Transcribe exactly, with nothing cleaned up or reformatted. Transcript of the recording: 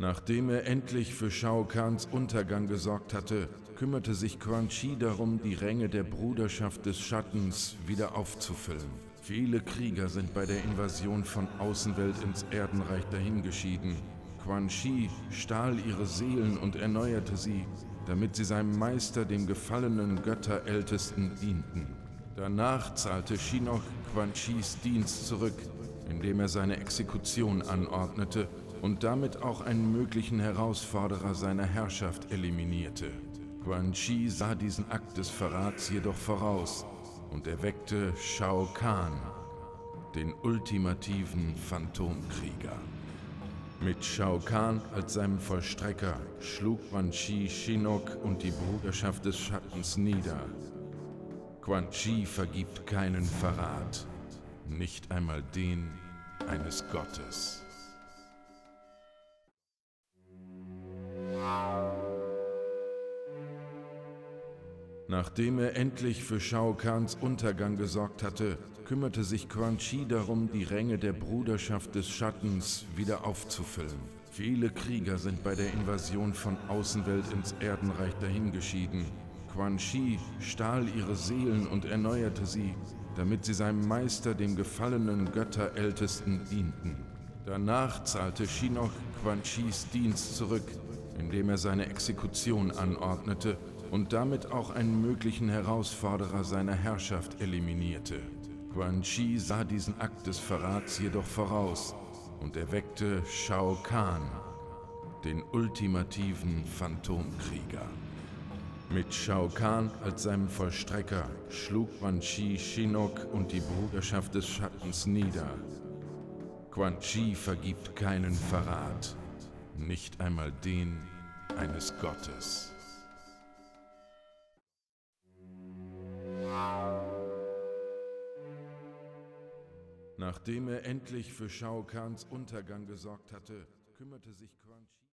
Nachdem er endlich für Shao Kahns Untergang gesorgt hatte, kümmerte sich Quan Chi darum, die Ränge der Bruderschaft des Schattens wieder aufzufüllen. Viele Krieger sind bei der Invasion von Außenwelt ins Erdenreich dahingeschieden. Quan Chi stahl ihre Seelen und erneuerte sie, damit sie seinem Meister, dem gefallenen Götterältesten, dienten. Danach zahlte Shinnok Quan Chis Dienst zurück, indem er seine Exekution anordnete und damit auch einen möglichen Herausforderer seiner Herrschaft eliminierte. Quan Chi sah diesen Akt des Verrats jedoch voraus und erweckte Shao Kahn, den ultimativen Phantomkrieger. Mit Shao Kahn als seinem Vollstrecker schlug Quan Chi Shinnok und die Bruderschaft des Schattens nieder. Quan Chi vergibt keinen Verrat, nicht einmal den eines Gottes. Nachdem er endlich für Shao Kahns Untergang gesorgt hatte, kümmerte sich Quan Chi darum, die Ränge der Bruderschaft des Schattens wieder aufzufüllen. Viele Krieger sind bei der Invasion von Außenwelt ins Erdenreich dahingeschieden. Quan Chi stahl ihre Seelen und erneuerte sie, damit sie seinem Meister, dem gefallenen Götterältesten, dienten. Danach zahlte Shinnok Quan Chis Dienst zurück, indem er seine Exekution anordnete und damit auch einen möglichen Herausforderer seiner Herrschaft eliminierte. Quan Chi sah diesen Akt des Verrats jedoch voraus und erweckte Shao Kahn, den ultimativen Phantomkrieger. Mit Shao Kahn als seinem Vollstrecker schlug Quan Chi Shinnok und die Bruderschaft des Schattens nieder. Quan Chi vergibt keinen Verrat, nicht einmal den eines Gottes. Nachdem er endlich für Shao Kahns Untergang gesorgt hatte, kümmerte sich Quan Chi